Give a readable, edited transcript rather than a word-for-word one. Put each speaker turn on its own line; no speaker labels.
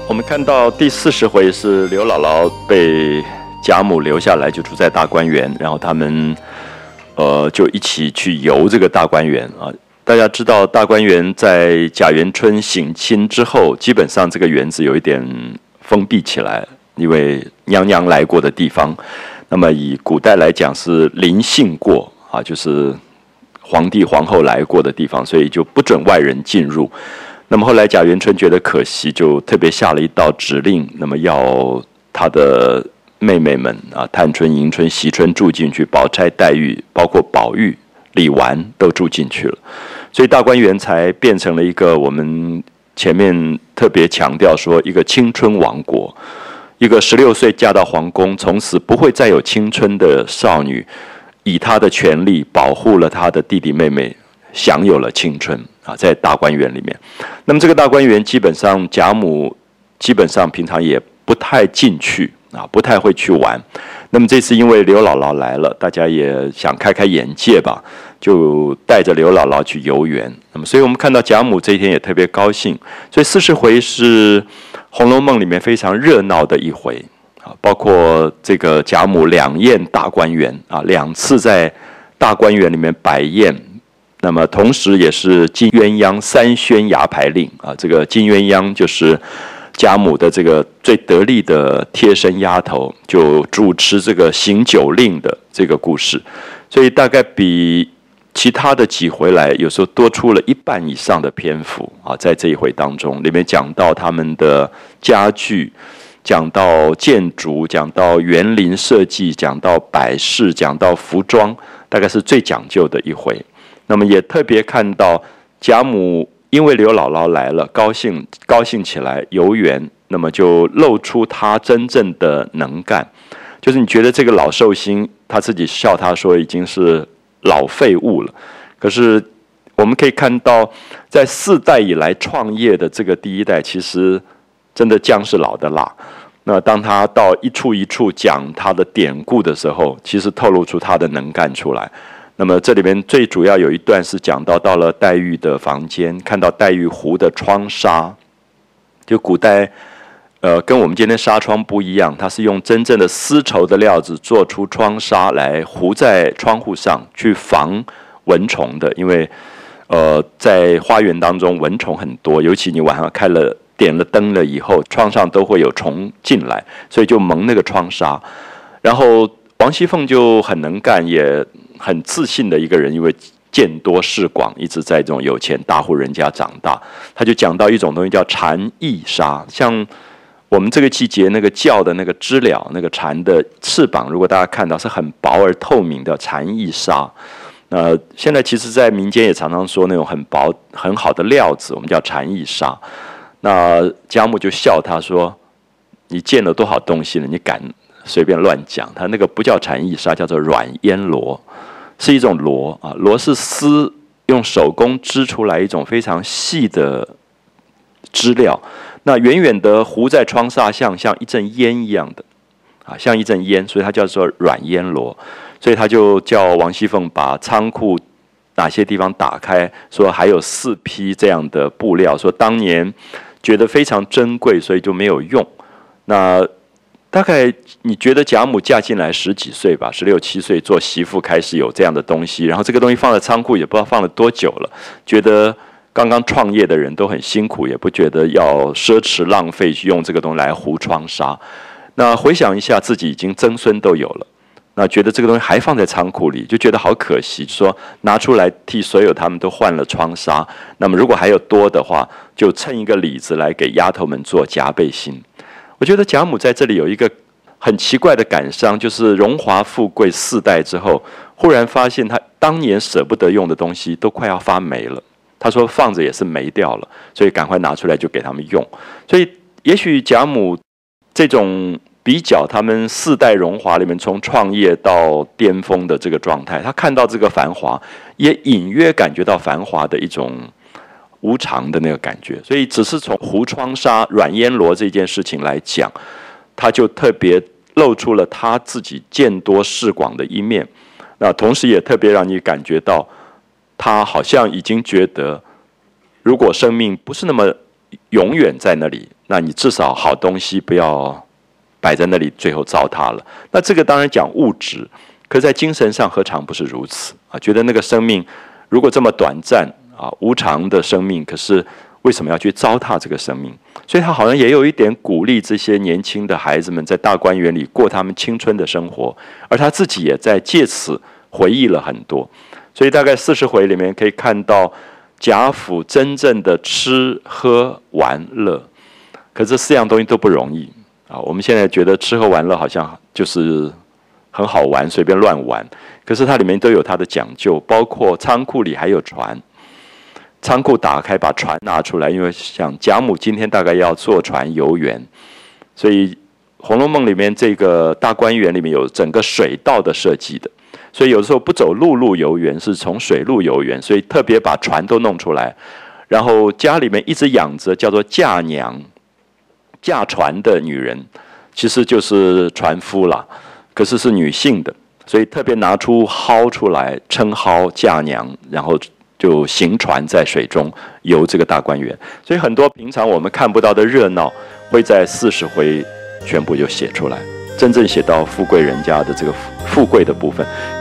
我们看到第40回是刘姥姥被贾母留下来，就住在大观园，然后他们就一起去游这个大观园啊。大家知道大观园在贾元春省亲之后，基本上这个园子有一点封闭起来，因为娘娘来过的地方。那么以古代来讲是临幸过啊，就是皇帝皇后来过的地方，所以就不准外人进入。那么后来贾元春觉得可惜，就特别下了一道指令，那么要他的妹妹们啊，探春、迎春、惜春住进去，宝钗、黛玉，包括宝玉、李纨都住进去了，所以大观园才变成了一个我们前面特别强调说一个青春王国，一个16岁嫁到皇宫，从此不会再有青春的少女，以她的权利保护了她的弟弟妹妹，享有了青春啊，在大观园里面。那么这个大观园基本上贾母基本上平常也不太进去啊，不太会去玩。那么这次因为刘姥姥来了，大家也想开开眼界吧，就带着刘姥姥去游园。那么所以我们看到贾母这一天也特别高兴。所以40回是《红楼梦》里面非常热闹的一回啊，包括这个贾母两宴大观园啊，2次在大观园里面摆宴。那么同时也是金鸳鸯3宣牙牌令啊，这个金鸳鸯就是贾母的这个最得力的贴身丫头，就主持这个行酒令的这个故事，所以大概比其他的几回来有时候多出了1半以上的篇幅啊，在这一回当中，里面讲到他们的家具，讲到建筑，讲到园林设计，讲到摆饰，讲到服装，大概是最讲究的一回。那么也特别看到贾母因为刘姥姥来了，高兴起来游园，那么就露出她真正的能干，就是你觉得这个老寿星，他自己笑他说已经是老废物了，可是我们可以看到在4代以来创业的这个第1代，其实真的姜是老的辣。那当他到一处一处讲他的典故的时候，其实透露出他的能干出来。那么这里面最主要有一段是讲到了黛玉的房间，看到黛玉糊的窗纱，就古代跟我们今天纱窗不一样，它是用真正的丝绸的料子做出窗纱来糊在窗户上，去防蚊虫的。因为在花园当中蚊虫很多，尤其你晚上点了灯了以后，窗上都会有虫进来，所以就蒙那个窗纱。然后王熙凤就很能干，也很自信的一个人，因为见多识广，一直在这种有钱大户人家长大。他就讲到一种东西叫蝉翼纱，像我们这个季节那个叫的那个知了，那个蝉的翅膀，如果大家看到是很薄而透明的蝉翼纱。现在其实在民间也常常说那种很薄很好的料子，我们叫蝉翼纱。那贾母就笑他说：“你见了多少东西了？你敢随便乱讲？他那个不叫蝉翼纱，叫做软烟罗，是一种罗啊，罗是丝用手工织出来一种非常细的织料。那远远的糊在窗纱上，像一阵烟一样的啊，像一阵烟，所以它叫做软烟罗。所以他就叫王熙凤把仓库哪些地方打开，说还有4批这样的布料，说当年觉得非常珍贵，所以就没有用。那大概你觉得贾母嫁进来10几岁吧，16、17岁做媳妇开始有这样的东西，然后这个东西放在仓库也不知道放了多久了，觉得刚刚创业的人都很辛苦，也不觉得要奢侈浪费去用这个东西来糊窗纱。那回想一下，自己已经曾孙都有了，那觉得这个东西还放在仓库里，就觉得好可惜，就说拿出来替所有他们都换了窗纱。那么如果还有多的话，就趁一个里子来给丫头们做夹背心。我觉得贾母在这里有一个很奇怪的感伤，就是荣华富贵4代之后，忽然发现她当年舍不得用的东西都快要发霉了。她说放着也是霉掉了，所以赶快拿出来就给他们用。所以也许贾母这种比较他们4代荣华里面，从创业到巅峰的这个状态，他看到这个繁华，也隐约感觉到繁华的一种无常的那个感觉。所以只是从糊窗纱、软烟罗这件事情来讲，他就特别露出了他自己见多识广的一面。那同时也特别让你感觉到，他好像已经觉得，如果生命不是那么永远在那里， 那你至少好东西不要摆在那里，最后糟蹋了。那这个当然讲物质，可在精神上何尝不是如此啊？觉得那个生命如果这么短暂啊，无常的生命，可是为什么要去糟蹋这个生命？所以他好像也有一点鼓励这些年轻的孩子们在大观园里过他们青春的生活，而他自己也在借此回忆了很多。所以大概40回里面可以看到贾府真正的吃喝玩乐，可这4样东西都不容易啊。我们现在觉得吃喝玩乐好像就是很好玩，随便乱玩，可是它里面都有它的讲究，包括仓库里还有船。仓库打开，把船拿出来，因为想贾母今天大概要坐船游园，所以《红楼梦》里面这个大观园里面有整个水道的设计的，所以有的时候不走陆路游园，是从水路游园，所以特别把船都弄出来。然后家里面一直养着叫做嫁娘、驾船的女人，其实就是船夫啦，可是是女性的，所以特别拿出蒿出来称蒿嫁娘，然后就行船在水中游这个大观园。所以很多平常我们看不到的热闹，会在40回全部就写出来，真正写到富贵人家的这个富贵的部分。